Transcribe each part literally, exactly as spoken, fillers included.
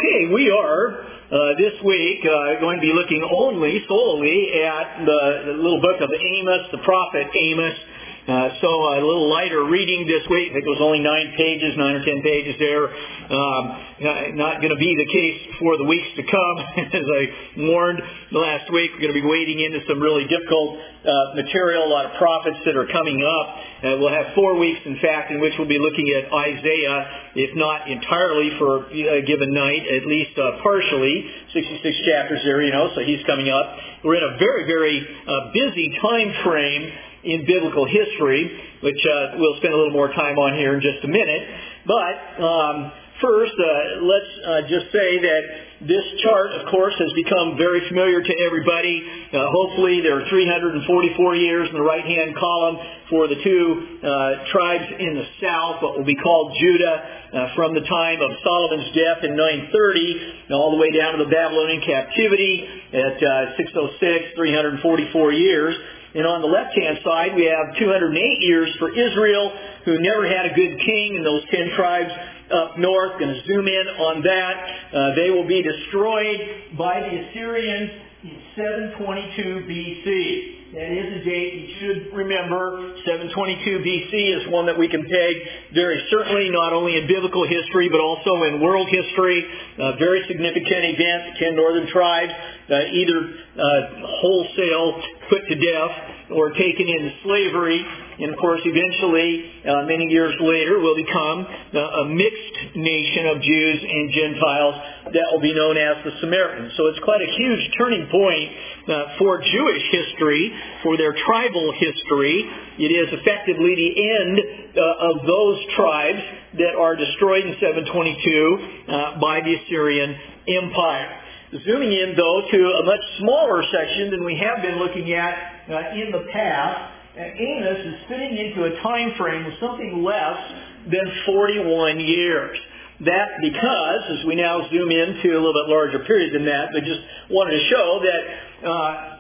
Okay, we are uh, this week uh, going to be looking only, solely at the, the little book of Amos, the prophet Amos. Uh, so a little lighter reading this week. I think it was only nine pages, nine or ten pages there. Um, not going to be the case for the weeks to come. As I warned last week, we're going to be wading into some really difficult uh, material, a lot of prophets that are coming up. Uh, we'll have four weeks, in fact, in which we'll be looking at Isaiah, if not entirely for a given night, at least uh, partially. sixty-six chapters there, you know, so he's coming up. We're in a very, very uh, busy time frame in biblical history, which uh, we'll spend a little more time on here in just a minute. But um, first, uh, let's uh, just say that this chart, of course, has become very familiar to everybody. Uh, hopefully, there are three hundred forty-four years in the right-hand column for the two uh, tribes in the south, what will be called Judah, uh, from the time of Solomon's death in nine thirty, all the way down to the Babylonian captivity at uh, six oh six, three hundred forty-four years. And on the left-hand side, we have two hundred eight years for Israel, who never had a good king, and those ten tribes up north. Going to zoom in on that. Uh, they will be destroyed by the Assyrians in seven twenty-two B C. That is a date you should remember. seven twenty-two B C is one that we can peg very certainly not only in biblical history, but also in world history. A very significant event. Ten northern tribes uh, either uh, wholesale put to death or taken into slavery. And of course, eventually, uh, many years later, will become uh, a mixed nation of Jews and Gentiles that will be known as the Samaritans. So it's quite a huge turning point uh, for Jewish history, for their tribal history. It is effectively the end uh, of those tribes that are destroyed in seven twenty-two uh, by the Assyrian Empire. Zooming in, though, to a much smaller section than we have been looking at uh, in the past, uh, Amos is fitting into a time frame of something less than forty-one years. That because, as we now zoom into a little bit larger period than that, but just wanted to show that uh,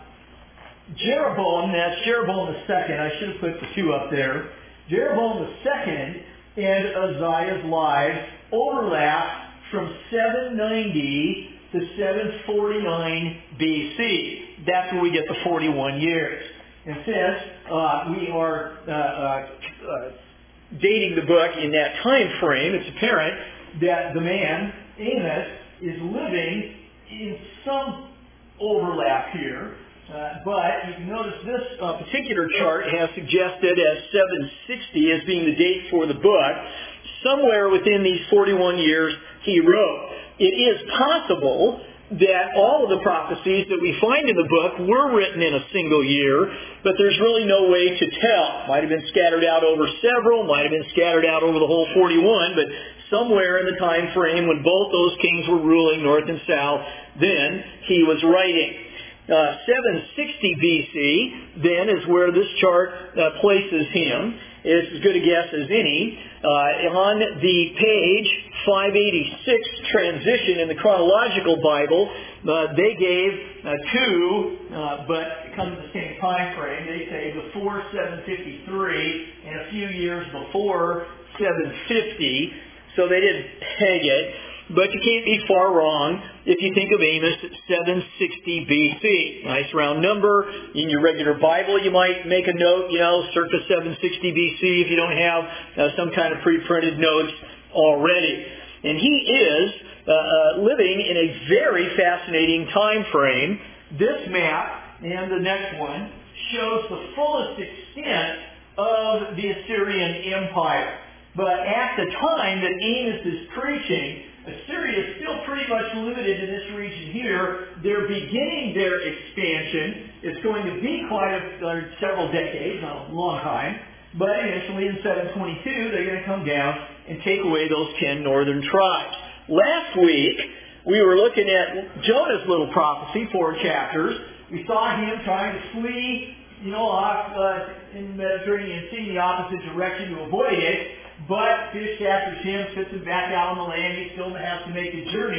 Jeroboam, that's Jeroboam the second, I should have put the two up there, Jeroboam the second and Uzziah's lives overlap from seven ninety to seven forty-nine B C. That's where we get the forty-one years. And since uh, we are uh, uh, uh, dating the book in that time frame, it's apparent that the man, Amos, is living in some overlap here. Uh, but you can notice this uh, particular chart has suggested as seven sixty as being the date for the book. Somewhere within these forty-one years he wrote. It is possible that all of the prophecies that we find in the book were written in a single year, but there's really no way to tell. Might have been scattered out over several, might have been scattered out over the whole forty-one, but somewhere in the time frame when both those kings were ruling north and south, then he was writing. Uh, seven sixty B C, then, is where this chart uh, places him. It's as good a guess as any. Uh, on the page five eighty-six transition in the chronological Bible, uh, they gave uh, two, uh, but come to the same time frame. They say before seven fifty-three and a few years before seven fifty. So they didn't peg it. But you can't be far wrong if you think of Amos at seven sixty B C. Nice round number. In your regular Bible, you might make a note, you know, circa seven sixty B C if you don't have uh, some kind of pre-printed notes already. And he is uh, uh, living in a very fascinating time frame. This map and the next one shows the fullest extent of the Assyrian Empire. But at the time that Amos is preaching, Assyria is still pretty much limited to this region here. They're beginning their expansion. It's going to be quite a, uh, several decades, not a long time. But eventually in seven twenty-two, they're going to come down and take away those ten northern tribes. Last week, we were looking at Jonah's little prophecy, four chapters. We saw him trying to flee, you know, off uh, in the Mediterranean Sea in the opposite direction to avoid it. But fish captures him, sits him back out on the land. He still has to make a journey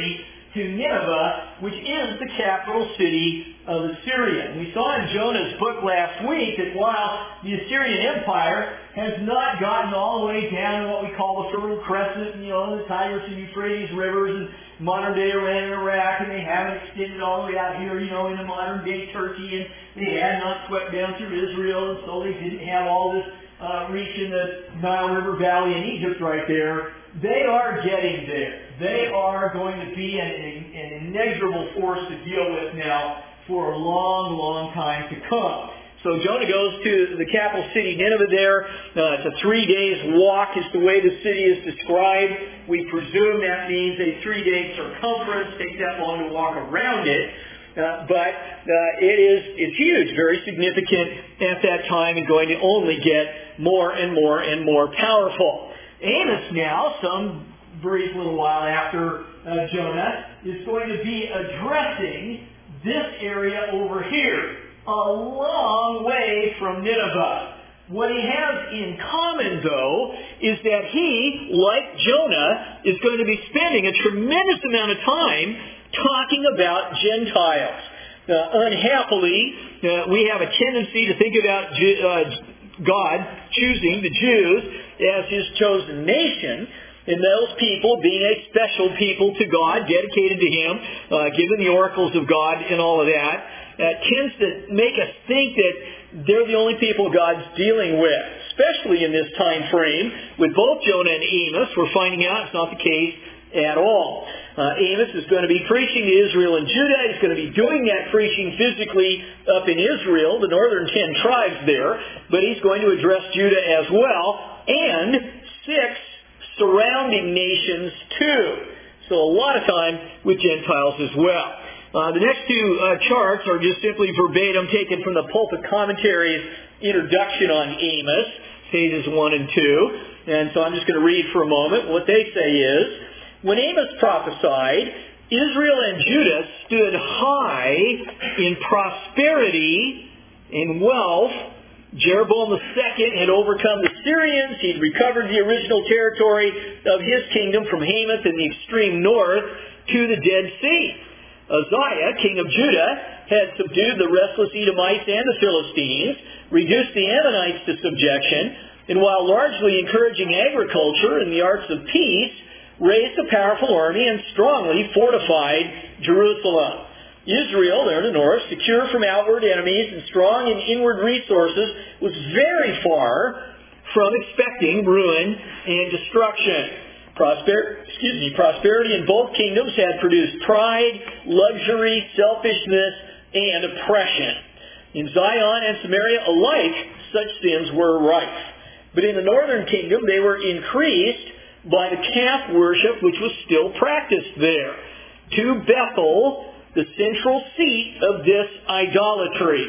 to Nineveh, which is the capital city of Assyria. And we saw in Jonah's book last week that while the Assyrian Empire has not gotten all the way down to what we call the Fertile Crescent, you know, the Tigris and Euphrates rivers and modern-day Iran and Iraq, and they haven't extended all the way out here, you know, into modern-day Turkey, and they had not swept down through Israel, and so they didn't have all this uh, reach in the Nile River Valley in Egypt right there. They are getting there. They are going to be an, an inexorable force to deal with now for a long, long time to come. So Jonah goes to the capital city, Nineveh there. Uh, it's a three days walk is the way the city is described. We presume that means a three-day circumference. Takes that long to walk around it. Uh, but uh, it is it's huge, very significant at that time, and going to only get more and more and more powerful. Amos now, some brief little while after uh, Jonah, is going to be addressing this area over here, a long way from Nineveh. What he has in common, though, is that he, like Jonah, is going to be spending a tremendous amount of time talking about Gentiles. Uh, unhappily, uh, we have a tendency to think about Ju- uh, God choosing the Jews as His chosen nation, and those people being a special people to God, dedicated to Him, uh, given the oracles of God and all of that, uh, tends to make us think that they're the only people God's dealing with, especially in this time frame. With both Jonah and Amos, we're finding out it's not the case at all. Uh, Amos is going to be preaching to Israel and Judah. He's going to be doing that preaching physically up in Israel, the northern ten tribes there, but he's going to address Judah as well, and six surrounding nations too. So a lot of time with Gentiles as well. Uh, the next two uh, charts are just simply verbatim taken from the Pulpit Commentary's introduction on Amos, pages one and two. And so I'm just going to read for a moment. What they say is, when Amos prophesied, Israel and Judah stood high in prosperity, in wealth. Jeroboam the Second had overcome the Syrians. He'd recovered the original territory of his kingdom from Hamath in the extreme north to the Dead Sea. Uzziah, king of Judah, had subdued the restless Edomites and the Philistines, reduced the Ammonites to subjection, and while largely encouraging agriculture and the arts of peace, raised a powerful army and strongly fortified Jerusalem. Israel, there in the north, secure from outward enemies and strong in inward resources, was very far from expecting ruin and destruction. Prosper, excuse me, prosperity in both kingdoms had produced pride, luxury, selfishness, and oppression. In Zion and Samaria alike, such sins were rife. But in the northern kingdom, they were increased by the calf worship which was still practiced there. To Bethel, the central seat of this idolatry,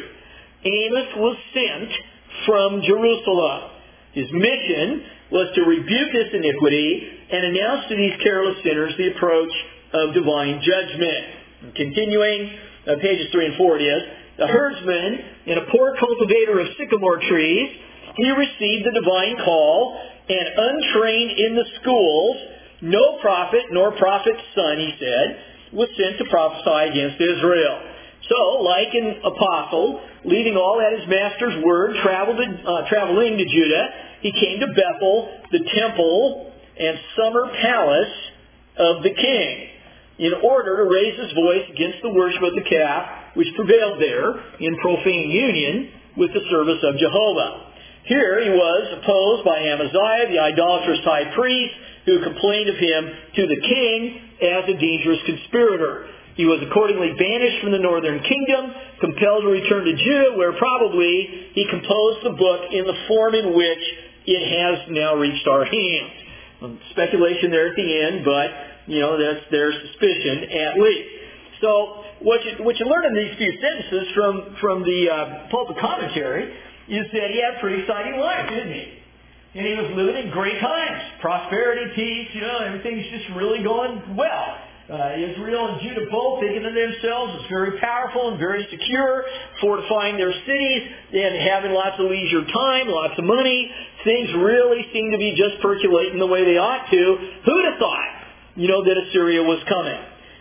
Amos was sent from Jerusalem. His mission was to rebuke this iniquity and announce to these careless sinners the approach of divine judgment. And continuing, uh, pages three and four it is, the herdsman and a poor cultivator of sycamore trees, he received the divine call, and untrained in the schools, no prophet nor prophet's son, he said, was sent to prophesy against Israel. So, like an apostle, leaving all at his master's word, traveled in, uh, traveling to Judah, he came to Bethel, the temple and summer palace of the king, in order to raise his voice against the worship of the calf, which prevailed there in profane union with the service of Jehovah. Here he was opposed by Amaziah, the idolatrous high priest, who complained of him to the king as a dangerous conspirator. He was accordingly banished from the northern kingdom, compelled to return to Judah, where probably he composed the book in the form in which it has now reached our hands. Um, speculation there at the end, but, you know, that's their suspicion at least. So what you, what you learn in these few sentences from, from the uh, Pulpit Commentary is that he had a pretty exciting life, didn't he? And he was living in great times. Prosperity, peace, you know, everything's just really going well. Uh, Israel and Judah both thinking of themselves as very powerful and very secure, fortifying their cities and having lots of leisure time, lots of money. Things really seem to be just percolating the way they ought to. Who'd have thought, you know, that Assyria was coming?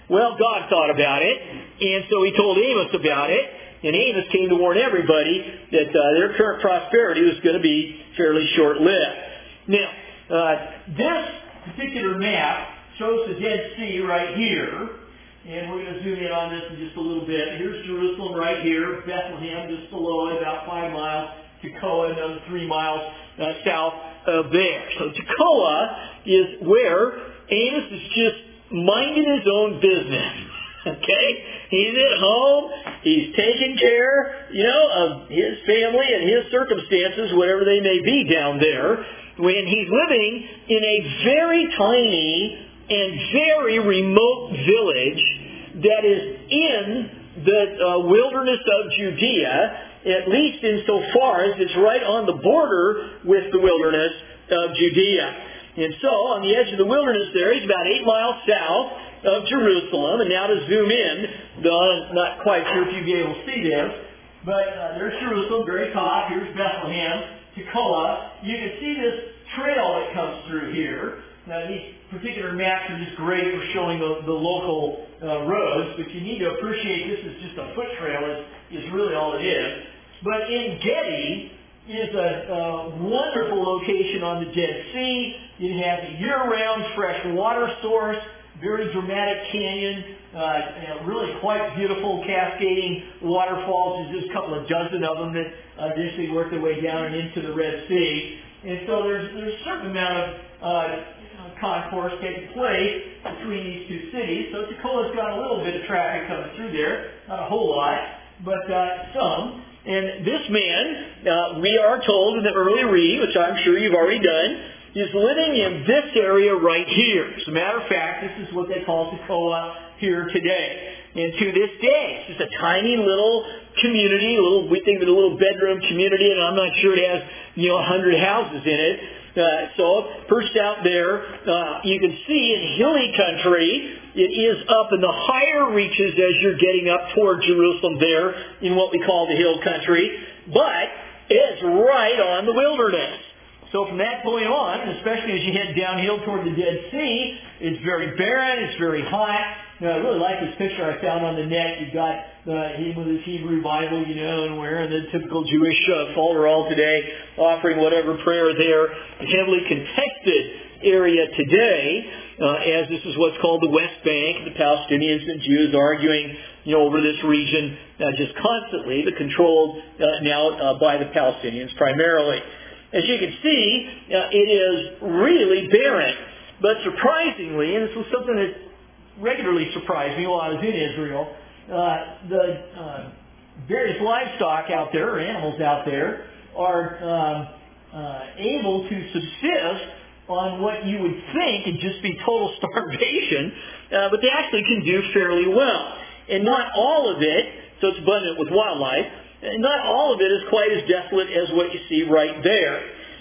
Well, God thought about it, and so he told Amos about it, and Amos came to warn everybody that uh, their current prosperity was going to be fairly short-lived. Now, uh, this particular map shows the Dead Sea right here, and we're going to zoom in on this in just a little bit. Here's Jerusalem right here, Bethlehem just below it, about five miles, Tekoa another three miles uh, south of there. So Tekoa is where Amos is just minding his own business. Okay? He's at home. He's taking care, you know, of his family and his circumstances, whatever they may be down there, when he's living in a very tiny and very remote village that is in the uh, wilderness of Judea, at least insofar as it's right on the border with the wilderness of Judea. And so, on the edge of the wilderness there, he's about eight miles south of Jerusalem. And now to zoom in, though I'm not quite sure if you'll be able to see this, but uh, there's Jerusalem, very top. Here's Bethlehem, Tekoa. You can see this trail that comes through here. Now, these particular maps are just great for showing the, the local uh, roads, but you need to appreciate this is just a foot trail, is, is really all it is. But in Gedi is a, a wonderful location on the Dead Sea. You have a year-round fresh water source, very dramatic canyon, uh, you know, really quite beautiful cascading waterfalls. There's just a couple of dozen of them that uh, eventually work their way down and into the Red Sea. And so there's, there's a certain amount of uh, concourse taking place between these two cities. So Tekoa's got a little bit of traffic coming through there, not a whole lot, but uh, some. And this man, uh, we are told in the early read, which I'm sure you've already done, is living in this area right here. As a matter of fact, this is what they call Tekoa here today. And to this day, it's just a tiny little community, a little, we think of it a little bedroom community, and I'm not sure it has, you know, a hundred houses in it. Uh, so, perched out there, uh, you can see in hilly country, it is up in the higher reaches as you're getting up toward Jerusalem there in what we call the hill country, but it's right on the wilderness. So from that point on, especially as you head downhill toward the Dead Sea, it's very barren, it's very hot. Now, I really like this picture I found on the net. You've got uh, him with his Hebrew Bible, you know, and wearing the typical Jewish uh, folderol today, offering whatever prayer there. A heavily contested area today, uh, as this is what's called the West Bank. The Palestinians and Jews arguing, you know, over this region uh, just constantly, but controlled uh, now uh, by the Palestinians primarily. As you can see, uh, it is really barren. But surprisingly, and this was something that regularly surprised me while I was in Israel, uh, the uh, various livestock out there, or animals out there, are um, uh, able to subsist on what you would think would just be total starvation, uh, but they actually can do fairly well. And not all of it, so it's abundant with wildlife, and not all of it is quite as desolate as what you see right there.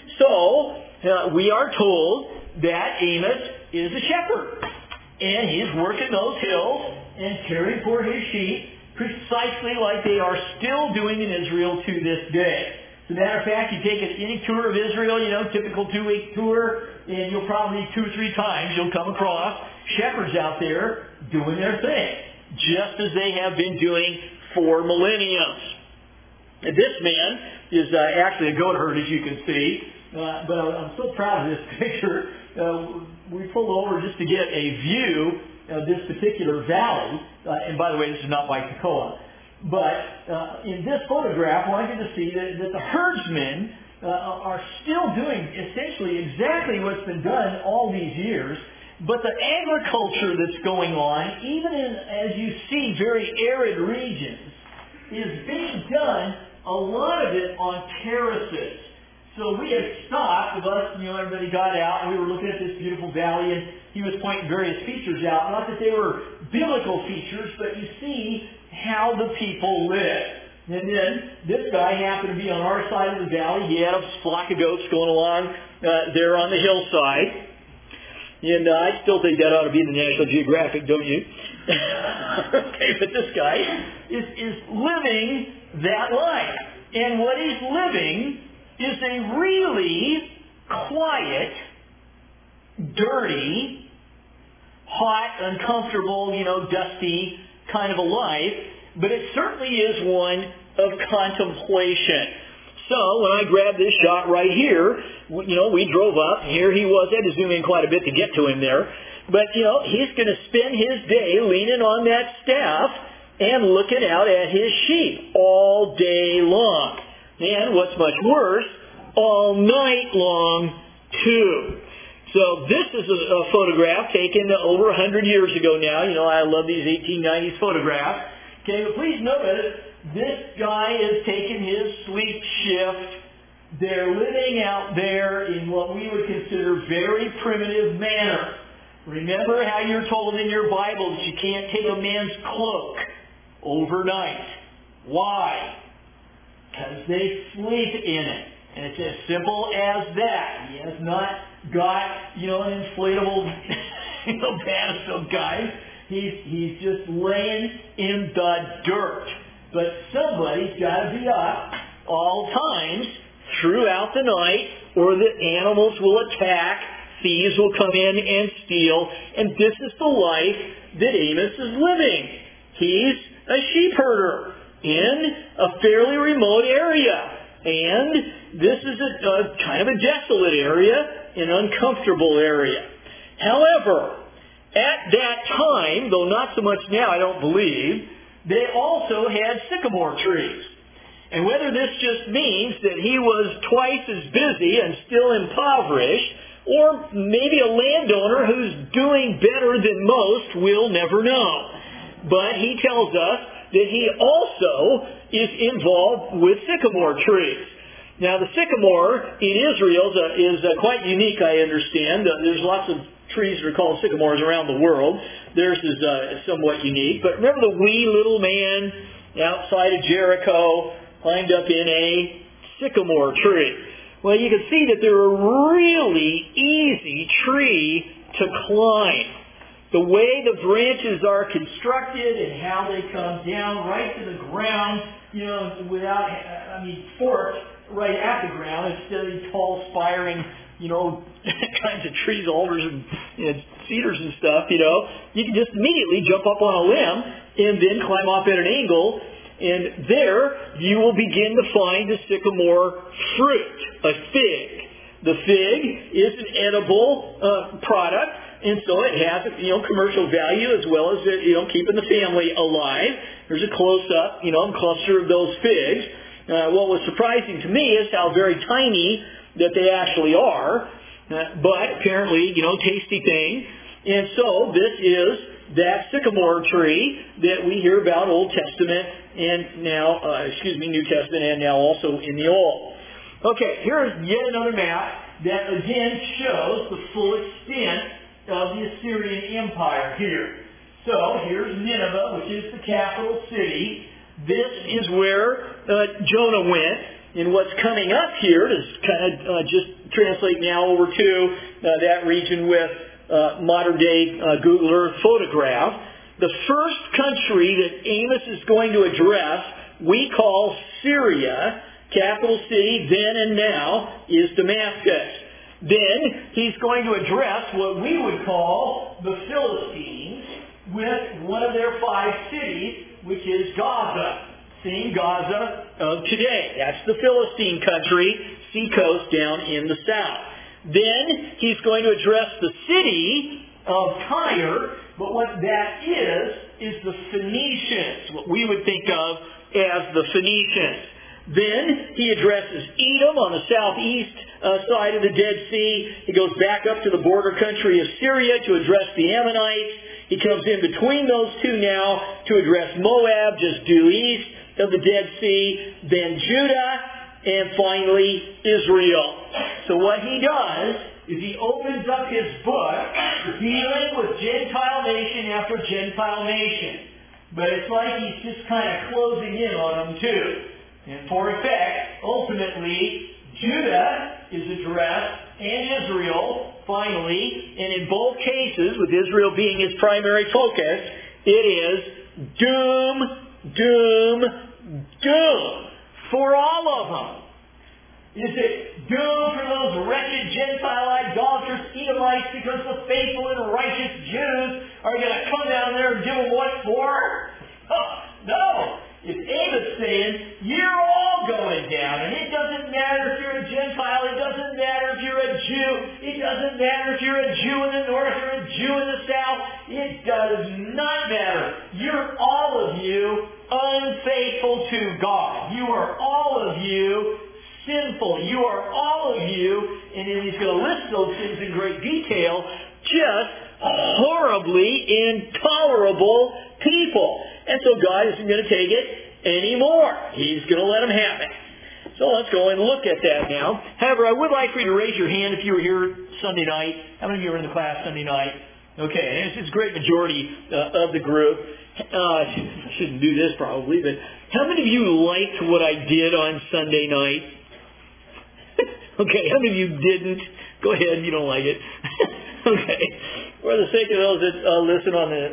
So, uh, we are told that Amos is a shepherd. And he's working those hills and caring for his sheep precisely like they are still doing in Israel to this day. As a matter of fact, you take any tour of Israel, you know, typical two-week tour, and you'll probably two or three times you'll come across shepherds out there doing their thing, just as they have been doing for millenniums. And this man is uh, actually a goat herd, as you can see. Uh, but I'm so proud of this picture. Uh, we pulled over just to get a view of this particular valley. Uh, and by the way, this is not by Tekoa. But uh, in this photograph, I want you to see that, that the herdsmen uh, are still doing essentially exactly what's been done all these years. But the agriculture that's going on, even in, as you see, very arid regions, is being done, a lot of it on terraces. So we had stopped, with us, you know, everybody got out, and we were looking at this beautiful valley, and he was pointing various features out. Not that they were biblical features, but you see how the people live. And then this guy happened to be on our side of the valley. He had a flock of goats going along uh, there on the hillside. And uh, I still think that ought to be in the National Geographic, don't you? Okay, but this guy is, is living that life. And what he's living is a really quiet, dirty, hot, uncomfortable, you know, dusty kind of a life, but it certainly is one of contemplation. So when I grabbed this shot right here, you know, we drove up. Here he was. I had to zoom in quite a bit to get to him there. But, you know, he's going to spend his day leaning on that staff and looking out at his sheep all day long. And what's much worse, all night long, too. So this is a, a photograph taken over one hundred years ago now. You know, I love these eighteen nineties photographs. Okay, but please notice, this guy is taking his sleep shift. They're living out there in what we would consider very primitive manner. Remember how you're told in your Bible that you can't take a man's cloak overnight. Why? Because they sleep in it. And it's as simple as that. He has not got, you know, an inflatable you know, banister, guys. He's, he's just laying in the dirt. But somebody's got to be up all times throughout the night, or the animals will attack, thieves will come in and steal, and this is the life that Amos is living. He's a sheep herder in a fairly remote area. And this is a, a kind of a desolate area, an uncomfortable area. However, at that time, though not so much now, I don't believe, they also had sycamore trees. And whether this just means that he was twice as busy and still impoverished, or maybe a landowner who's doing better than most, we'll never know. But he tells us that he also is involved with sycamore trees. Now, the sycamore in Israel is, uh, is uh, quite unique, I understand. Uh, there's lots of trees that are called sycamores around the world. Theirs is uh, somewhat unique. But remember the wee little man outside of Jericho climbed up in a sycamore tree. Well, you can see that they're a really easy tree to climb. The way the branches are constructed and how they come down right to the ground, you know, without, I mean, forked right at the ground instead of these tall, spiring, you know, kinds of trees, alders and you know, cedars and stuff, you know. You can just immediately jump up on a limb and then climb off at an angle, and there you will begin to find the sycamore fruit, a fig. The fig is an edible uh, product, and so it has, you know, commercial value as well as, you know, keeping the family alive. There's a close-up, you know, cluster of those figs. Uh, what was surprising to me is how very tiny that they actually are, uh, but apparently, you know, tasty thing. And so this is that sycamore tree that we hear about Old Testament and now, uh, excuse me, New Testament and now also in the Old. Okay, here's yet another map that again shows the full extent of the Assyrian Empire here. So here's Nineveh, which is the capital city. This is where uh, Jonah went. And what's coming up here to kind of uh, just translate now over to uh, that region with uh, modern-day uh, Google Earth photograph. The first country that Amos is going to address, we call Syria. Capital city then and now is Damascus. Then he's going to address what we would call the Philistines with one of their five cities, which is Gaza. Seeing Gaza of today. That's the Philistine country, seacoast down in the south. Then he's going to address the city of Tyre, but what that is, is the Phoenicians, what we would think of as the Phoenicians. Then he addresses Edom on the southeast uh, side of the Dead Sea. He goes back up to the border country of Syria to address the Ammonites. He comes in between those two now to address Moab, just due east of the Dead Sea, then Judah, and finally Israel. So what he does is he opens up his book dealing with Gentile nation after Gentile nation. But it's like he's just kind of closing in on them too. And for effect, ultimately, Judah is addressed and Israel, finally, and in both cases, with Israel being his primary focus, it is doom, doom, doom for all of them. Is it doom for those wretched Gentile idolaters, Edomites, because the faithful and righteous Jews are going to come down there and give them what for? Oh, no. It's Amos saying, you're all going down. And it doesn't matter if you're a Gentile. It doesn't matter if you're a Jew. It doesn't matter if you're a Jew in the north or a Jew in the south. It does not matter. You're all of you unfaithful to God. You are all of you sinful. You are all of you, and then he's going to list those things in great detail, just horribly intolerable people. And so God isn't going to take it anymore. He's going to let them have it. So let's go and look at that now. However, I would like for you to raise your hand if you were here Sunday night. How many of you were in the class Sunday night? Okay, it's a great majority uh, of the group. Uh, I shouldn't do this probably, but how many of you liked what I did on Sunday night? Okay, how many of you didn't? Go ahead, you don't like it. Okay. For the sake of those that uh, listen on the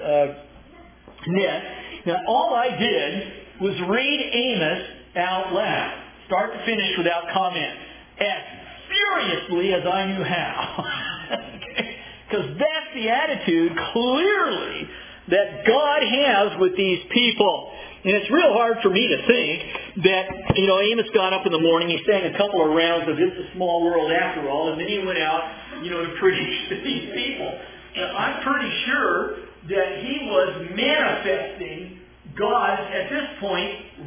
uh, net, now all I did was read Amos out loud, start to finish without comment, as furiously as I knew how. Okay? Because that's the attitude, clearly, that God has with these people. And it's real hard for me to think that, you know, Amos got up in the morning, he sang a couple of rounds of It's a Small World After All, and then he went out, you know, to preach to these people. Now, I'm pretty sure that he was manifesting God's, at this point,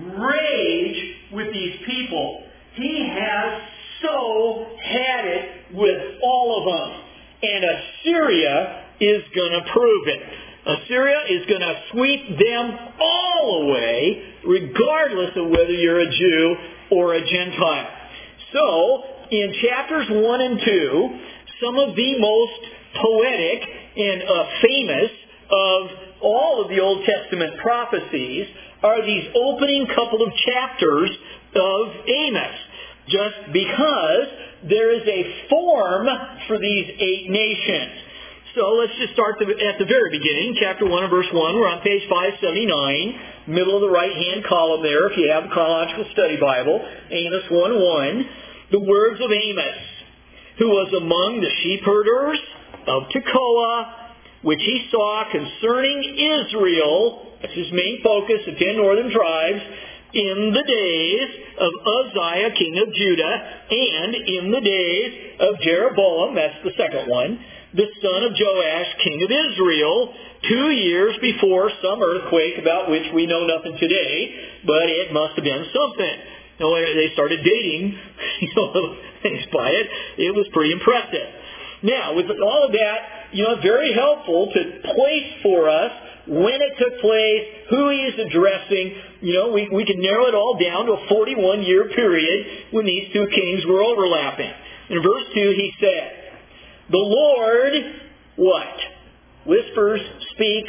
rage with these people. He has so had it with all of them. And Assyria is going to prove it. Assyria is going to sweep them all away, regardless of whether you're a Jew or a Gentile. So, in chapters one and two, some of the most poetic and uh, famous of all of the Old Testament prophecies are these opening couple of chapters of Amos, just because there is a form for these eight nations. So let's just start at the very beginning, chapter one and verse one. We're on page five seventy-nine, middle of the right-hand column there, if you have a chronological study Bible, Amos one one. The words of Amos, who was among the sheepherders of Tekoa, which he saw concerning Israel, that's his main focus, the ten northern tribes, in the days of Uzziah, king of Judah, and in the days of Jeroboam, that's the second one, the son of Joash, king of Israel, two years before some earthquake about which we know nothing today, but it must have been something. You know, they started dating, you know, things by it. It was pretty impressive. Now, with all of that, you know, very helpful to place for us when it took place, who he is addressing. You know, we, we can narrow it all down to a forty-one year period when these two kings were overlapping. In verse two, he said, the Lord, what? Whispers, speaks,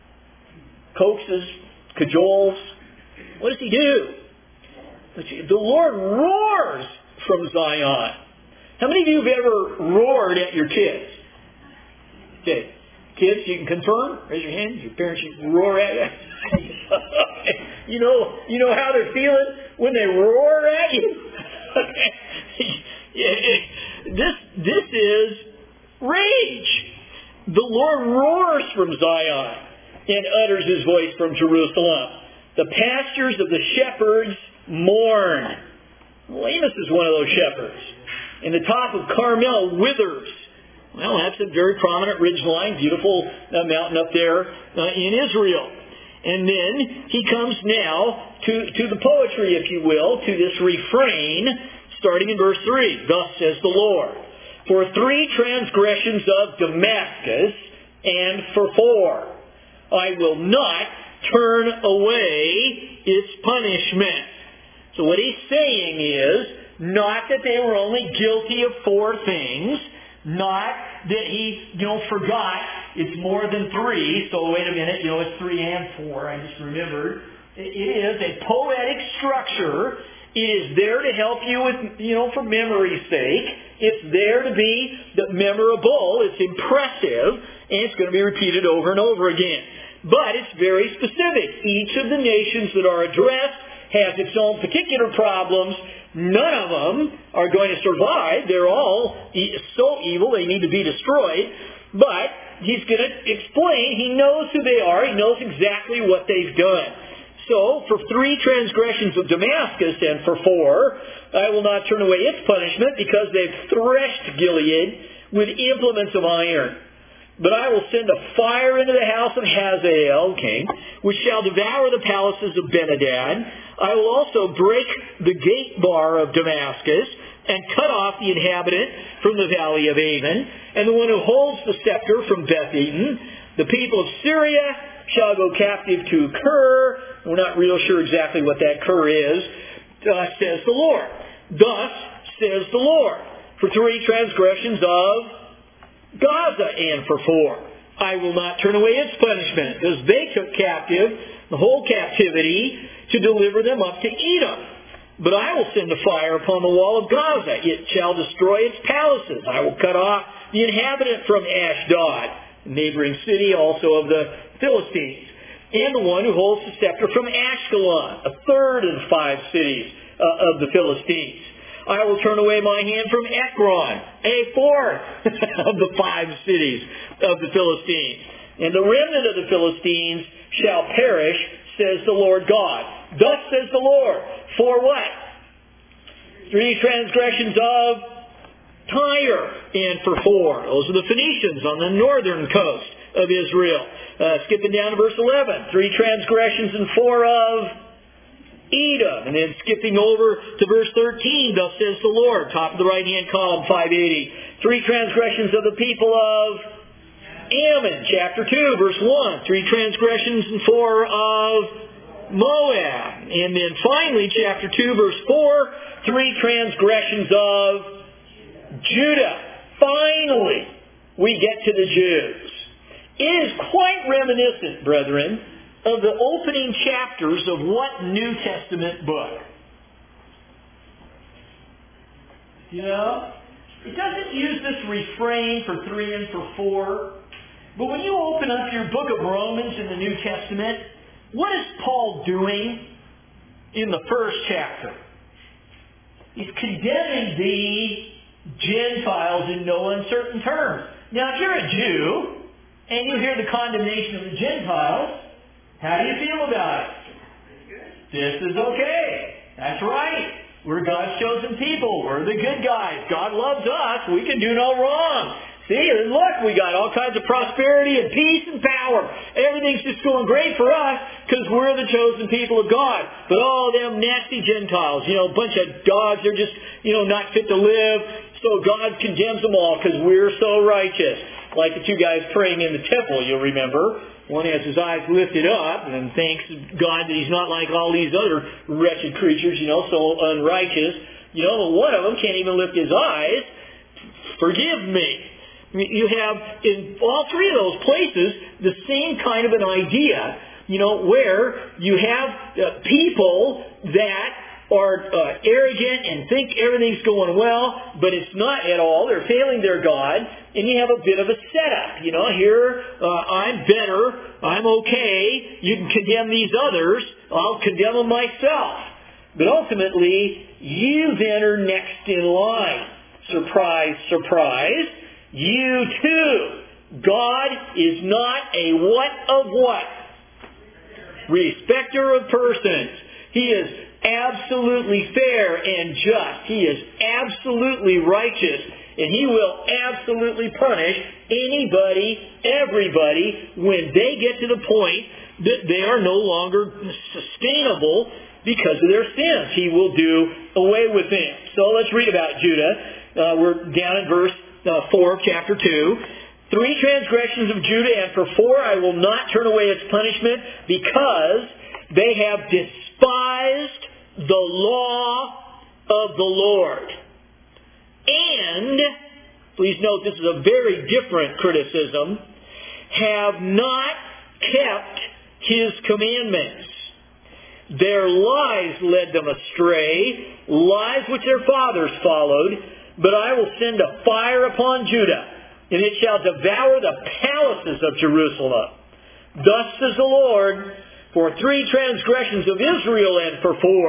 coaxes, cajoles. What does he do? The Lord roars from Zion. How many of you have ever roared at your kids? Okay. Kids, you can confirm. Raise your hand. Your parents used to roar at you. you know, you know how they're feeling when they roar at you. this, this is rage. The Lord roars from Zion and utters his voice from Jerusalem. The pastures of the shepherds mourn. Well, Amos is one of those shepherds. And the top of Carmel withers. Well, that's a very prominent ridgeline, beautiful uh, mountain up there uh, in Israel. And then he comes now to, to the poetry, if you will, to this refrain, starting in verse three. Thus says the Lord, for three transgressions of Damascus, and for four, I will not turn away its punishment. So what he's saying is, not that they were only guilty of four things, not that he, you know, forgot it's more than three, so wait a minute, you know, it's three and four, I just remembered. It is a poetic structure. It is there to help you with, you know, for memory's sake. It's there to be memorable, it's impressive, and it's going to be repeated over and over again. But it's very specific. Each of the nations that are addressed has its own particular problems None of them are going to survive. They're all e- so evil they need to be destroyed. But he's going to explain. He knows who they are. He knows exactly what they've done. So, for three transgressions of Damascus, and for four, I will not turn away its punishment, because they've threshed Gilead with implements of iron. But I will send a fire into the house of Hazael, king, which shall devour the palaces of Ben-Hadad. I will also break the gate bar of Damascus, and cut off the inhabitant from the valley of Avon, and the one who holds the scepter from Beth-Eden. The people of Syria shall go captive to Kir. We're not real sure exactly what that Kir is. Uh, says the Lord. Thus says the Lord, for three transgressions of Gaza, and for four, I will not turn away its punishment, because they took captive the whole captivity to deliver them up to Edom. But I will send a fire upon the wall of Gaza. It shall destroy its palaces. I will cut off the inhabitant from Ashdod, a neighboring city also of the Philistines, and the one who holds the scepter from Ashkelon, a third of the five cities uh, of the Philistines. I will turn away my hand from Ekron, a fourth of the five cities of the Philistines. And the remnant of the Philistines shall perish, says the Lord God. Thus says the Lord, for what? Three transgressions of Tyre, and for four. Those are the Phoenicians on the northern coast of Israel. Uh, skipping down to verse eleven. Three transgressions and four of Edom. And then skipping over to verse thirteen, thus says the Lord, top of the right-hand column, five eighty. Three transgressions of the people of Ammon, chapter two, verse one. Three transgressions and four of Moab. And then finally, chapter two, verse four, three transgressions of Judah. Finally, we get to the Jews. It is quite reminiscent, brethren, of the opening chapters of what New Testament book? You know? It doesn't use this refrain for three and for four. But when you open up your book of Romans in the New Testament, what is Paul doing in the first chapter? He's condemning the Gentiles in no uncertain terms. Now, if you're a Jew and you hear the condemnation of the Gentiles, how do you feel about it? This is okay. That's right. We're God's chosen people. We're the good guys. God loves us. We can do no wrong. See, and look, we got all kinds of prosperity and peace and power. Everything's just going great for us because we're the chosen people of God. But all them nasty Gentiles, you know, a bunch of dogs, they're just, you know, not fit to live. So God condemns them all because we're so righteous. Like the two guys praying in the temple, you'll remember. One has his eyes lifted up and thanks God that he's not like all these other wretched creatures, you know, so unrighteous. You know, one of them can't even lift his eyes. Forgive me. You have, in all three of those places, the same kind of an idea, you know, where you have uh, people that are uh, arrogant and think everything's going well, but it's not at all. They're failing their God, and you have a bit of a setup. You know, here, uh, I'm better, I'm okay, you can condemn these others, I'll condemn them myself. But ultimately, you then are next in line. Surprise, surprise. You too. God is not a what of what? Respecter of persons. He is absolutely fair and just. He is absolutely righteous. And He will absolutely punish anybody, everybody, when they get to the point that they are no longer sustainable because of their sins. He will do away with them. So let's read about Judah. Uh, we're down in verse Uh, four of chapter two. Three transgressions of Judah, and for four I will not turn away its punishment, because they have despised the law of the Lord. And, please note this is a very different criticism, have not kept His commandments. Their lies led them astray, lies which their fathers followed. But I will send a fire upon Judah, and it shall devour the palaces of Jerusalem. Thus says the Lord, for three transgressions of Israel, and for four,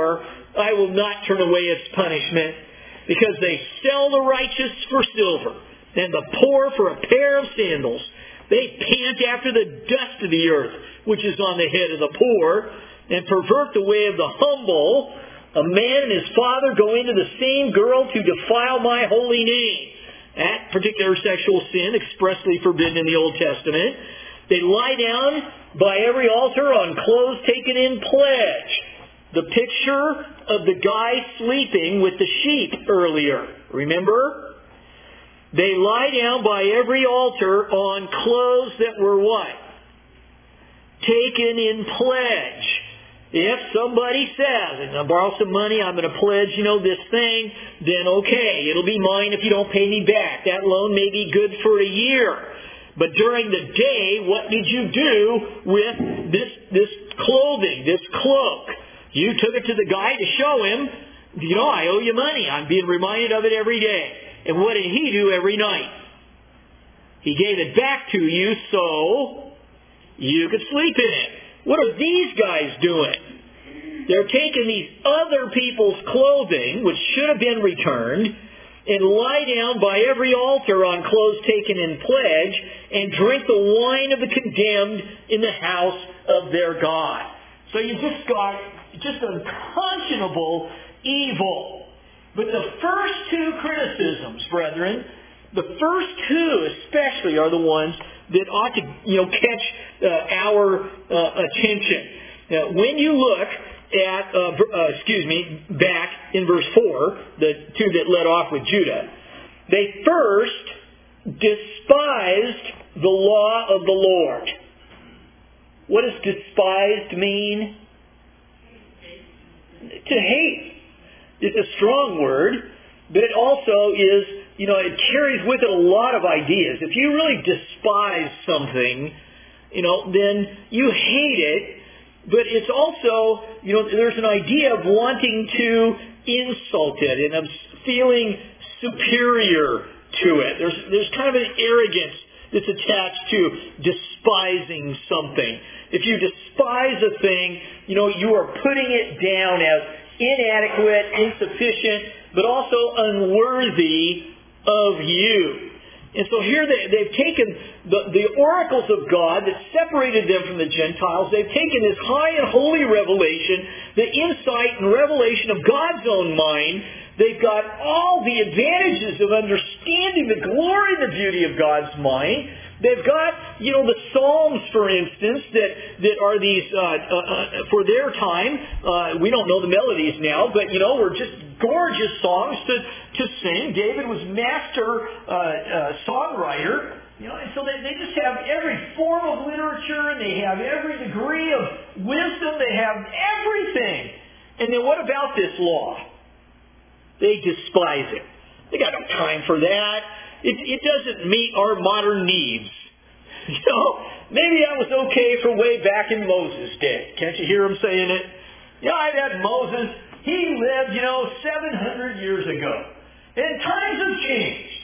I will not turn away its punishment, because they sell the righteous for silver, and the poor for a pair of sandals. They pant after the dust of the earth, which is on the head of the poor, and pervert the way of the humble. A man and his father go into the same girl to defile my holy name. That particular sexual sin expressly forbidden in the Old Testament. They lie down by every altar on clothes taken in pledge. The picture of the guy sleeping with the sheep earlier. Remember? They lie down by every altar on clothes that were what? Taken in pledge. If somebody says, I'm going to borrow some money, I'm going to pledge, you know, this thing, then okay, it'll be mine if you don't pay me back. That loan may be good for a year. But during the day, what did you do with this, this clothing, this cloak? You took it to the guy to show him, you know, I owe you money. I'm being reminded of it every day. And what did he do every night? He gave it back to you so you could sleep in it. What are these guys doing? They're taking these other people's clothing, which should have been returned, and lie down by every altar on clothes taken in pledge, and drink the wine of the condemned in the house of their God. So you just got just unconscionable evil. But the first two criticisms, brethren, the first two especially are the ones that ought to, you know, catch uh, our uh, attention. Now, when you look at, uh, uh, excuse me, back in verse four, the two that led off with Judah, they first despised the law of the Lord. What does despised mean? To hate. It's a strong word, but it also is, you know, it carries with it a lot of ideas. If you really despise something, you know, then you hate it, but it's also, you know, there's an idea of wanting to insult it and of feeling superior to it. There's, there's kind of an arrogance that's attached to despising something. If you despise a thing, you know, you are putting it down as inadequate, insufficient, but also unworthy of you. And so here they, they've taken the, the oracles of God that separated them from the Gentiles. They've taken this high and holy revelation, the insight and revelation of God's own mind. They've got all the advantages of understanding the glory and the beauty of God's mind. They've got, you know, the Psalms, for instance, that, that are these, uh, uh, for their time, uh, we don't know the melodies now, but, you know, were just gorgeous songs to, to sing. David was master uh, uh, songwriter, you know, and so they, they just have every form of literature, and they have every degree of wisdom, they have everything. And then what about this law? They despise it. They got no time for that. It, it doesn't meet our modern needs. You know, maybe that was okay for way back in Moses' day. Can't you hear him saying it? Yeah, I had Moses. He lived, you know, seven hundred years ago. And times have changed.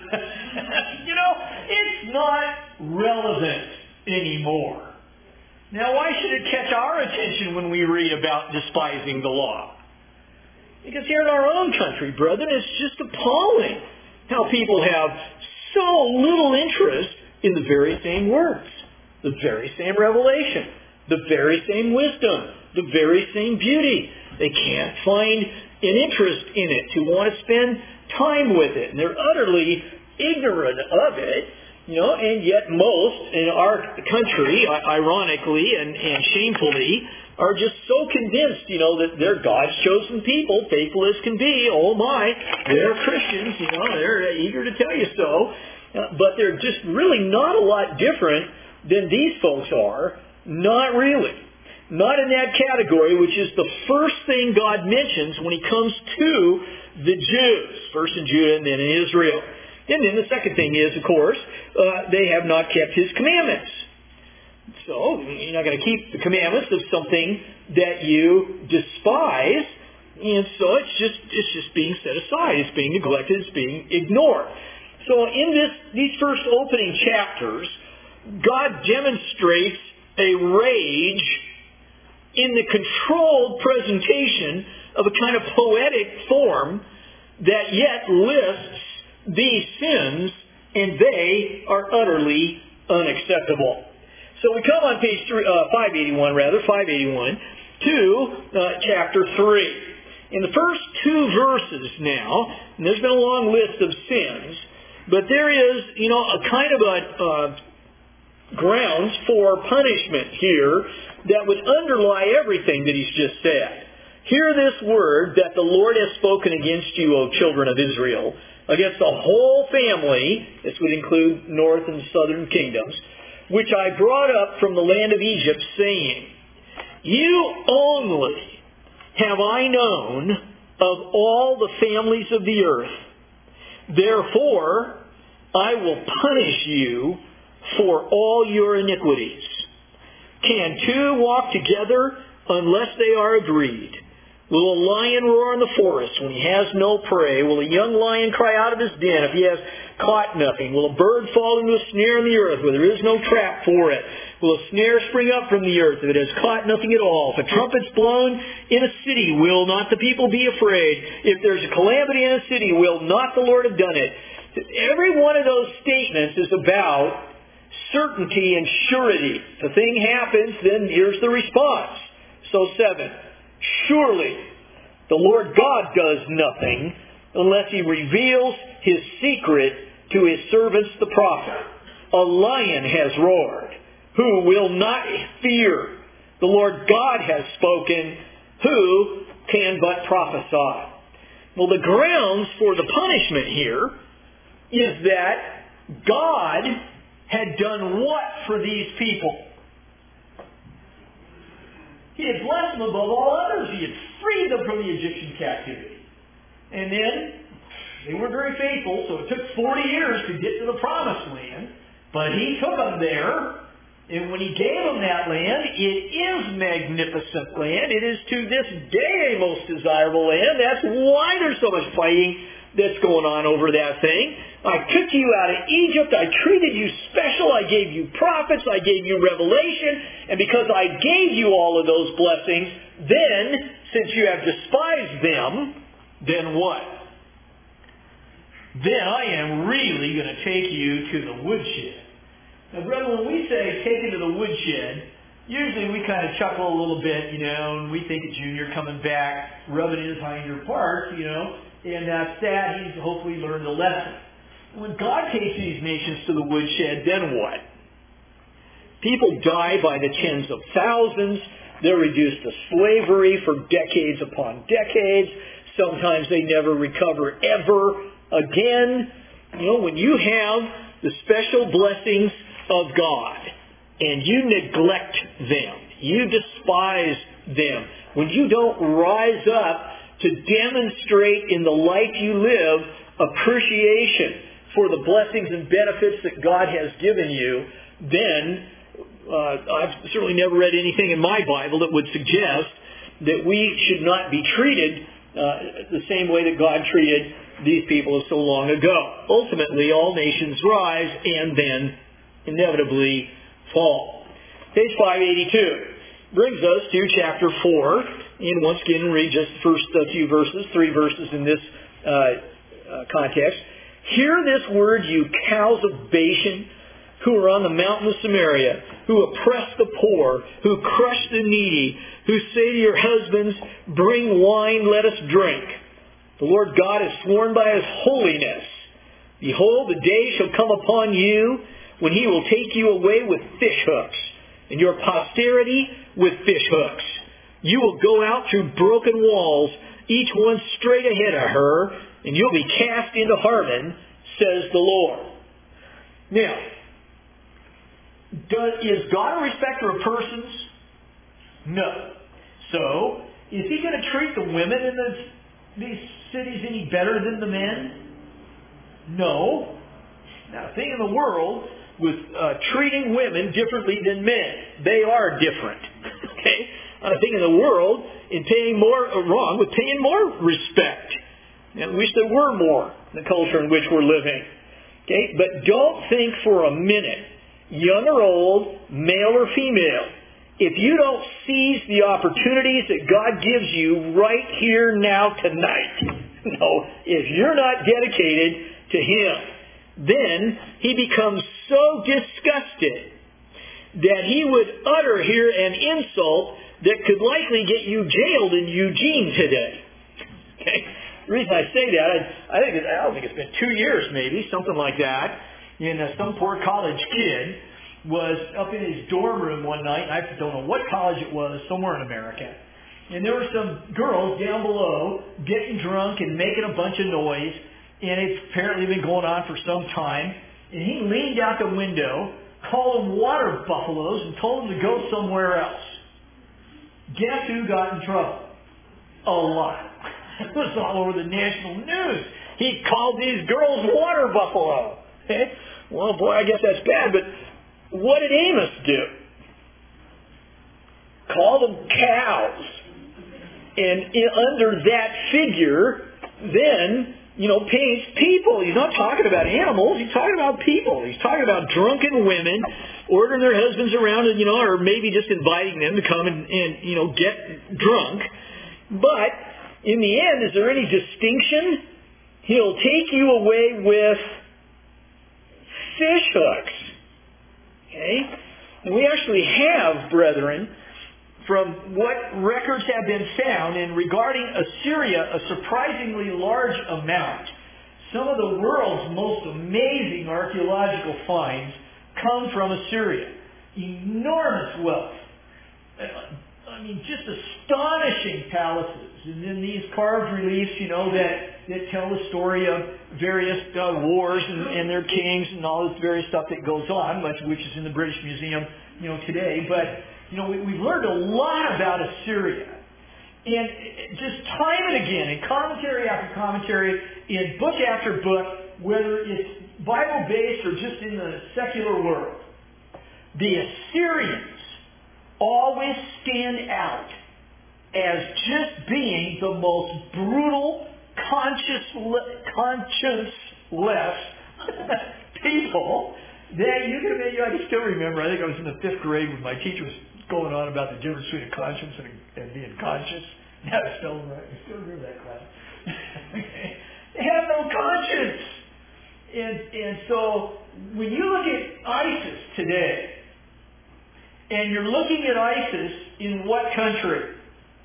You know, it's not relevant anymore. Now, why should it catch our attention when we read about despising the law? Because here in our own country, brethren, it's just appalling how people have so little interest in the very same words, the very same revelation, the very same wisdom, the very same beauty. They can't find an interest in it, to want to spend time with it. And they're utterly ignorant of it, you know, and yet most in our country, ironically and, and shamefully, are just so convinced, you know, that they're God's chosen people, faithful as can be. Oh my, they're Christians, you know, they're eager to tell you so. Uh, but they're just really not a lot different than these folks are. Not really. Not in that category, which is the first thing God mentions when he comes to the Jews. First in Judah and then in Israel. And then the second thing is, of course, uh, they have not kept his commandments. So, you're not going to keep the commandments of something that you despise. And so it's just it's just being set aside. It's being neglected. It's being ignored. So in this these first opening chapters, God demonstrates a rage in the controlled presentation of a kind of poetic form that yet lists these sins, and they are utterly unacceptable. So we come on page three, uh, five eighty-one, rather, five eighty-one, to uh, chapter three. In the first two verses now, and there's been a long list of sins, but there is, you know, a kind of a uh, grounds for punishment here that would underlie everything that he's just said. Hear this word that the Lord has spoken against you, O children of Israel, against the whole family, this would include north and southern kingdoms, which I brought up from the land of Egypt, saying, you only have I known of all the families of the earth. Therefore, I will punish you for all your iniquities. Can two walk together unless they are agreed? Will a lion roar in the forest when he has no prey? Will a young lion cry out of his den if he has caught nothing? Will a bird fall into a snare in the earth where there is no trap for it? Will a snare spring up from the earth if it has caught nothing at all? If a trumpet's blown in a city, will not the people be afraid? If there's a calamity in a city, will not the Lord have done it? Every one of those statements is about certainty and surety. If a thing happens, then here's the response. So seven, surely the Lord God does nothing unless He reveals His secret to His servants the prophet. A lion has roared. Who will not fear? The Lord God has spoken. Who can but prophesy? Well, the grounds for the punishment here is that God had done what for these people? He had blessed them above all others. He had freed them from the Egyptian captivity. And then they were very faithful, so it took forty years to get to the promised land. But He took them there. And when He gave them that land, it is magnificent land. It is to this day a most desirable land. That's why there's so much fighting that's going on over that thing. I took you out of Egypt. I treated you special. I gave you prophets. I gave you revelation. And because I gave you all of those blessings, then, since you have despised them, then what? Then I am really going to take you to the woodshed. Now, brother, when we say take it to the woodshed, usually we kind of chuckle a little bit, you know, and we think of Junior coming back, rubbing his hinder parts, you know, and that's that. He's hopefully learned a lesson. When God takes these nations to the woodshed, then what? People die by the tens of thousands. They're reduced to slavery for decades upon decades. Sometimes they never recover ever again. You know, when you have the special blessings of God and you neglect them, you despise them, when you don't rise up to demonstrate in the life you live appreciation for the blessings and benefits that God has given you, then uh, I've certainly never read anything in my Bible that would suggest that we should not be treated uh, the same way that God treated these people so long ago. Ultimately, all nations rise and then inevitably fall. Page five eighty-two brings us to chapter four. And once again, read just the first uh, few verses, three verses in this uh, uh, context. Hear this word, you cows of Bashan, who are on the mountain of Samaria, who oppress the poor, who crush the needy, who say to your husbands, bring wine, let us drink. The Lord God has sworn by His holiness. Behold, the day shall come upon you when He will take you away with fish hooks, and your posterity with fish hooks. You will go out through broken walls, each one straight ahead of her, and you'll be cast into Harmon, says the Lord. Now, does, is God a respecter of persons? No. So, is He going to treat the women in the, these cities any better than the men? No. Now, the thing in the world with uh, treating women differently than men. They are different. Okay? A thing in the world in paying more, uh, wrong with paying more respect. And I wish there were more in the culture in which we're living. Okay? But don't think for a minute, young or old, male or female, if you don't seize the opportunities that God gives you right here, now, tonight, no, if you're not dedicated to Him, then He becomes so disgusted that He would utter here an insult that could likely get you jailed in Eugene today. Okay? The reason I say that, I, I think it, I don't think it's been two years maybe, something like that, and uh, some poor college kid was up in his dorm room one night, and I don't know what college it was, somewhere in America. And there were some girls down below getting drunk and making a bunch of noise, and it's apparently been going on for some time. And he leaned out the window, called them water buffaloes, and told them to go somewhere else. Guess who got in trouble? A lot. It was all over the national news. He called these girls water buffalo. Okay? Well, boy, I guess that's bad, but what did Amos do? Call them cows. And in, under that figure, then, you know, paints people. He's not talking about animals. He's talking about people. He's talking about drunken women ordering their husbands around, and, you know, or maybe just inviting them to come and, and you know, get drunk. But in the end, is there any distinction? He'll take you away with fish hooks. Okay? And we actually have, brethren, from what records have been found in regarding Assyria, a surprisingly large amount. Some of the world's most amazing archaeological finds come from Assyria. Enormous wealth. I mean, just astonishing palaces. And then these carved reliefs, you know, that, that tell the story of various uh, wars and, and their kings and all this various stuff that goes on, much of which is in the British Museum, you know, today. But, you know, we, we've learned a lot about Assyria. And just time and again, in commentary after commentary, in book after book, whether it's Bible-based or just in the secular world, the Assyrians always stand out as just being the most brutal, conscience-less people that you can imagine. I can still remember, I think I was in the fifth grade when my teacher was going on about the difference between a conscience and, and being conscious. Yeah, I still remember, I still remember that class. Okay. They have no conscience. And, and so when you look at ISIS today, and you're looking at ISIS in what country?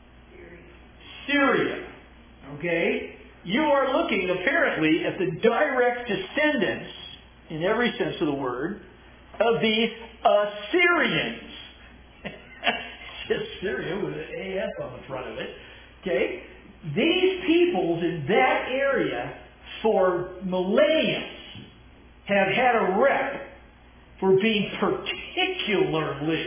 Syria. Okay? You are looking, apparently, at the direct descendants, in every sense of the word, of these Assyrians. It's just Syria with an A S on the front of it. Okay? These peoples in that area for millennia have had a rep for being particularly,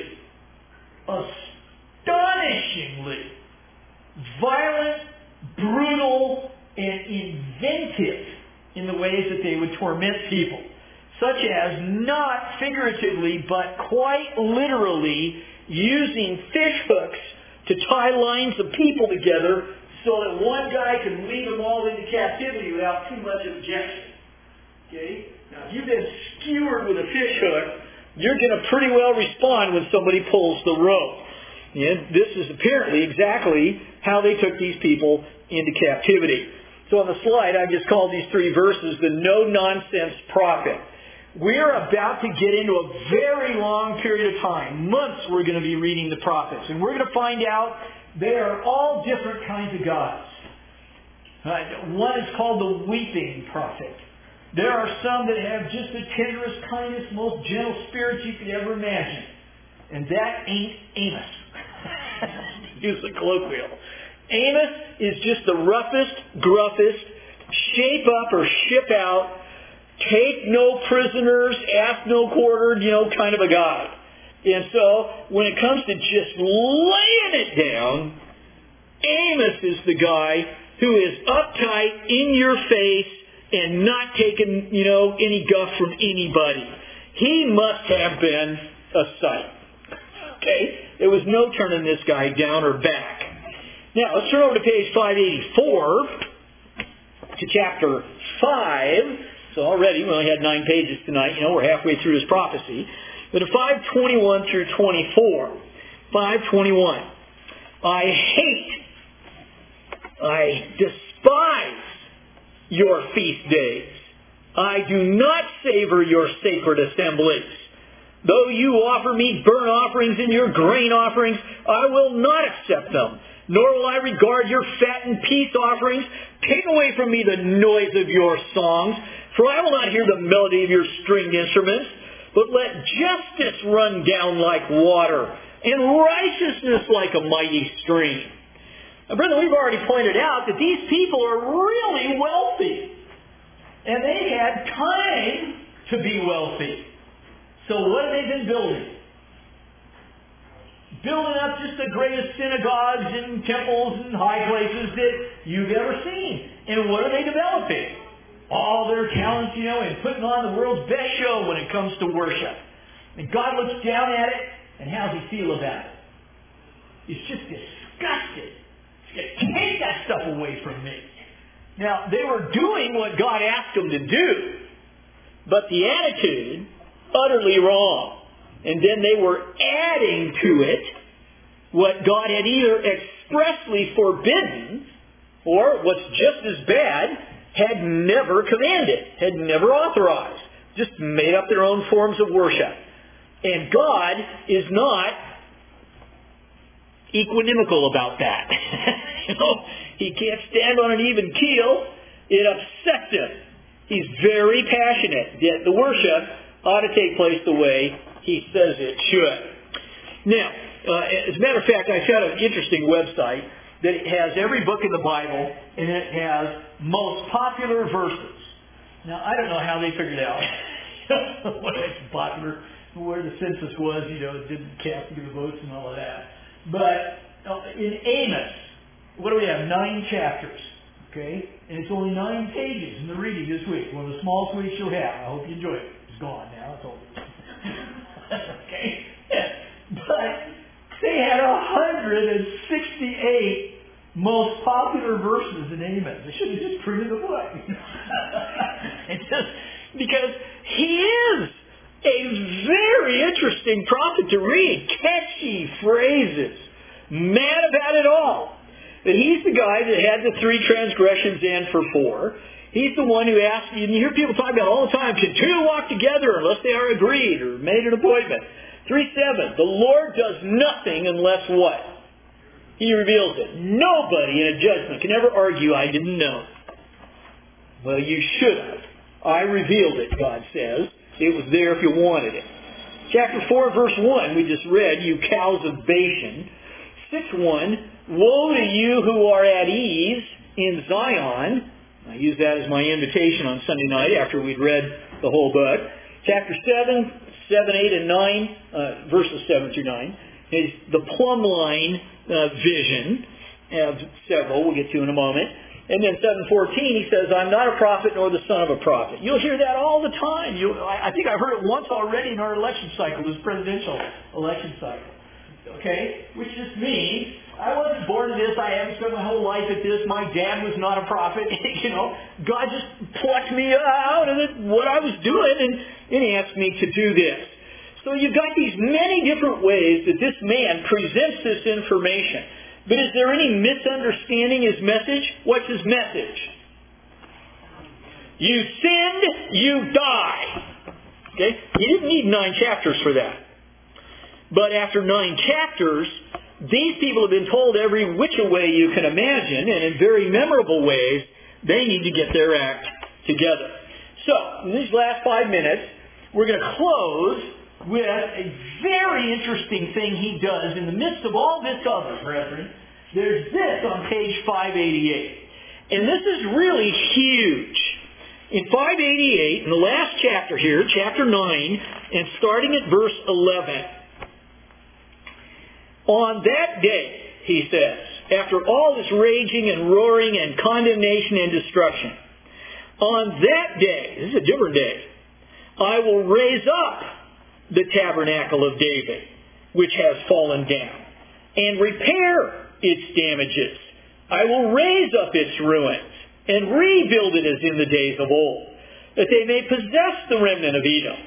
astonishingly violent, brutal, and inventive in the ways that they would torment people. Such as not figuratively, but quite literally using fish hooks to tie lines of people together so that one guy can lead them all into captivity without too much objection. Okay? Now, if you've been skewered with a fish hook, you're going to pretty well respond when somebody pulls the rope. And this is apparently exactly how they took these people into captivity. So on the slide, I've just called these three verses the no-nonsense prophet. We're about to get into a very long period of time. Months we're going to be reading the prophets. And we're going to find out they are all different kinds of gods. Right? One is called the weeping prophet. There are some that have just the tenderest, kindest, most gentle spirits you could ever imagine. And that ain't Amos. Use the colloquial. Amos is just the roughest, gruffest, shape up or ship out, take no prisoners, ask no quarter, you know, kind of a guy. And so, when it comes to just laying it down, Amos is the guy who is uptight, in your face, and not taking, you know, any guff from anybody. He must have been a sight. Okay? There was no turning this guy down or back. Now, let's turn over to page five eighty-four, to chapter five. So already, we only had nine pages tonight. You know, we're halfway through his prophecy. But in five twenty-one through twenty-four, five twenty-one. I hate, I despise your feast days. I do not savor your sacred assemblies. Though you offer me burnt offerings and your grain offerings, I will not accept them, nor will I regard your fat and peace offerings. Take away from me the noise of your songs, for I will not hear the melody of your stringed instruments. But let justice run down like water, and righteousness like a mighty stream. Now, brethren, we've already pointed out that these people are really wealthy. And they had time to be wealthy. So what have they been building? Building up just the greatest synagogues and temples and high places that you've ever seen. And what are they developing? All their talents, you know, in putting on the world's best show when it comes to worship. And God looks down at it, and how does he feel about it? He's just disgusted. He's going to take that stuff away from me. Now, they were doing what God asked them to do, but the attitude, utterly wrong. And then they were adding to it what God had either expressly forbidden, or what's just as bad, had never commanded, had never authorized. Just made up their own forms of worship. And God is not equanimical about that. You know, he can't stand on an even keel. It upsets him. He's very passionate that the worship ought to take place the way he says it should. Now, uh, as a matter of fact, I found an interesting website that has every book in the Bible, and it has most popular verses. Now, I don't know how they figured it out. What is popular, where the census was, you know, it didn't cast the votes and all of that. But uh, in Amos, what do we have? Nine chapters, okay? And it's only nine pages in the reading this week. One of the smallest weeks you'll have. I hope you enjoy it. It's gone now. It's over. Okay? But they had one hundred sixty-eight most popular verses in Amos. They should have just printed the book. It's just because he is a very interesting prophet to read. Catchy phrases. Mad about it all. But he's the guy that had the three transgressions and for four. He's the one who asked, and you hear people talk about all the time, can two walk together unless they are agreed or made an appointment? three seven, the Lord does nothing unless what? He reveals it. Nobody in a judgment can ever argue, I didn't know. Well, you should have. I revealed it, God says. It was there if you wanted it. Chapter four, verse one, we just read, you cows of Bashan. six one, woe to you who are at ease in Zion. I use that as my invitation on Sunday night after we'd read the whole book. Chapter seven, seven, eight, and nine, uh, verses seven through nine, is the plumb line uh, vision of several we'll get to in a moment. And then seven fourteen, he says, I'm not a prophet nor the son of a prophet. You'll hear that all the time. You, I, I think I've heard it once already in our election cycle, this presidential election cycle. Okay? Which just means, I wasn't born to this, I haven't spent my whole life at this, my dad was not a prophet, you know. God just plucked me out of what I was doing and, and he asked me to do this. So you've got these many different ways that this man presents this information. But is there any misunderstanding his message? What's his message? You sinned, you die. Okay? He didn't need nine chapters for that. But after nine chapters, these people have been told every which way you can imagine, and in very memorable ways, they need to get their act together. So, in these last five minutes, we're going to close with a very interesting thing he does in the midst of all this other, brethren. There's this on page five eighty-eight. And this is really huge. In five eighty-eight, in the last chapter here, chapter nine, and starting at verse eleven, on that day, he says, after all this raging and roaring and condemnation and destruction, on that day, this is a different day, I will raise up the tabernacle of David, which has fallen down, and repair its damages. I will raise up its ruins, and rebuild it as in the days of old, that they may possess the remnant of Edom,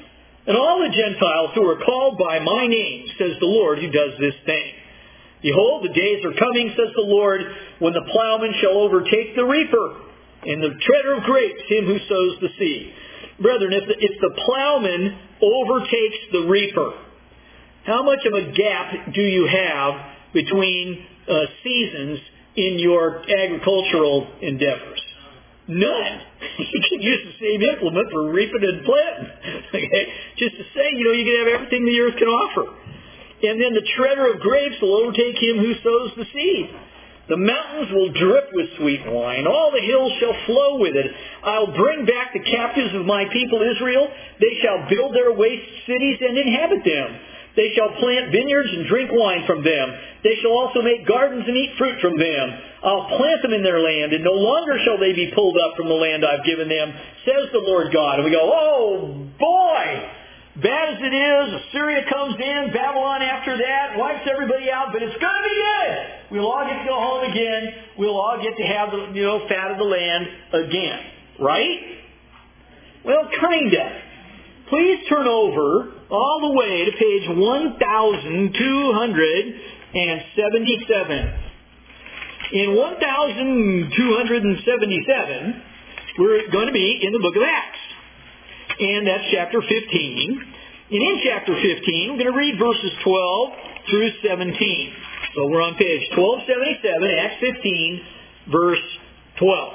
And all the Gentiles who are called by my name, says the Lord who does this thing. Behold, the days are coming, says the Lord, when the plowman shall overtake the reaper, and the treader of grapes him who sows the seed. Brethren, if the, if the plowman overtakes the reaper, how much of a gap do you have between uh, seasons in your agricultural endeavors? None. You can use the same implement for reaping and planting. Okay? Just to say, you know, you can have everything the earth can offer. And then the treader of grapes will overtake him who sows the seed. The mountains will drip with sweet wine. All the hills shall flow with it. I'll bring back the captives of my people Israel. They shall build their waste cities and inhabit them. They shall plant vineyards and drink wine from them. They shall also make gardens and eat fruit from them. I'll plant them in their land, and no longer shall they be pulled up from the land I've given them, says the Lord God. And we go, oh boy! Bad as it is, Assyria comes in, Babylon after that, wipes everybody out, but it's going to be good. We'll all get to go home again. We'll all get to have the, you know, fat of the land again. Right? Well, kind of. Please turn over all the way to page one thousand two hundred seventy-seven. In one thousand two hundred seventy-seven, we're going to be in the book of Acts. And that's chapter fifteen. And in chapter fifteen, we're going to read verses twelve through seventeen. So we're on page twelve seventy-seven, Acts fifteen, verse twelve.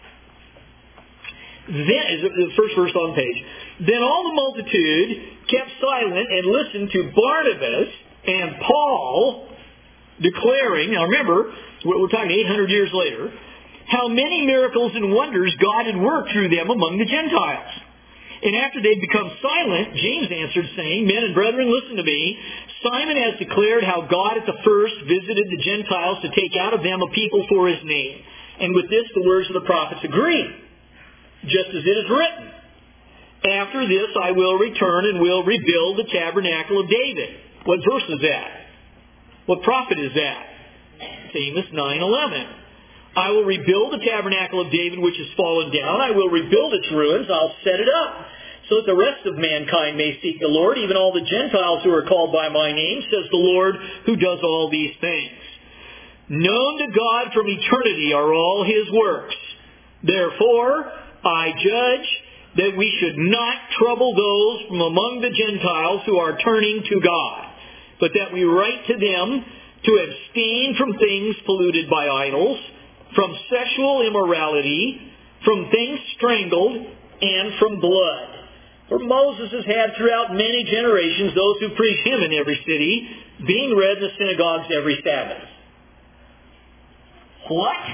Then is the first verse on the page. Then all the multitude kept silent and listened to Barnabas and Paul declaring, now remember, we're talking eight hundred years later, how many miracles and wonders God had worked through them among the Gentiles. And after they'd become silent, James answered, saying, Men and brethren, listen to me. Simon has declared how God at the first visited the Gentiles to take out of them a people for his name. And with this the words of the prophets agree, just as it is written. After this I will return and will rebuild the tabernacle of David. What verse is that? What prophet is that? It's Amos nine eleven. I will rebuild the tabernacle of David which has fallen down. I will rebuild its ruins. I'll set it up, so that the rest of mankind may seek the Lord, even all the Gentiles who are called by my name, says the Lord who does all these things. Known to God from eternity are all his works. Therefore, I judge that we should not trouble those from among the Gentiles who are turning to God, but that we write to them to abstain from things polluted by idols, from sexual immorality, from things strangled, and from blood. For Moses has had throughout many generations those who preach him in every city, being read in the synagogues every Sabbath. What?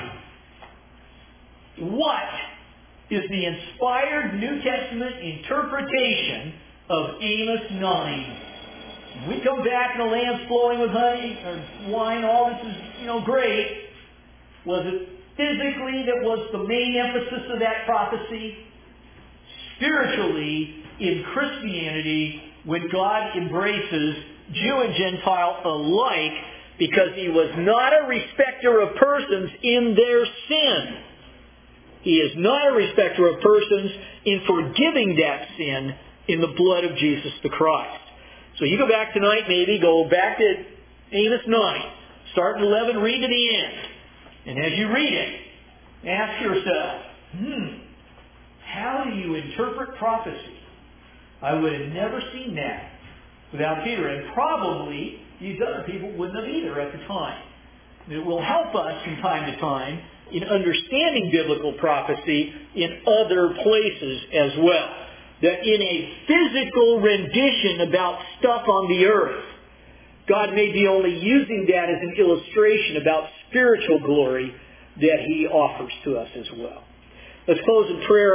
What is the inspired New Testament interpretation of Amos nine? We come back and the land's flowing with honey or wine, all this is, you know, great. Was it physically that was the main emphasis of that prophecy? Spiritually, in Christianity, when God embraces Jew and Gentile alike, because he was not a respecter of persons in their sin. He is not a respecter of persons in forgiving that sin in the blood of Jesus the Christ. So you go back tonight, maybe, go back to Amos nine. Start in eleven, read to the end. And as you read it, ask yourself, hmm, how do you interpret prophecy? I would have never seen that without Peter. And probably these other people wouldn't have either at the time. It will help us from time to time in understanding biblical prophecy in other places as well. That in a physical rendition about stuff on the earth, God may be only using that as an illustration about spiritual glory that he offers to us as well. Let's close in prayer.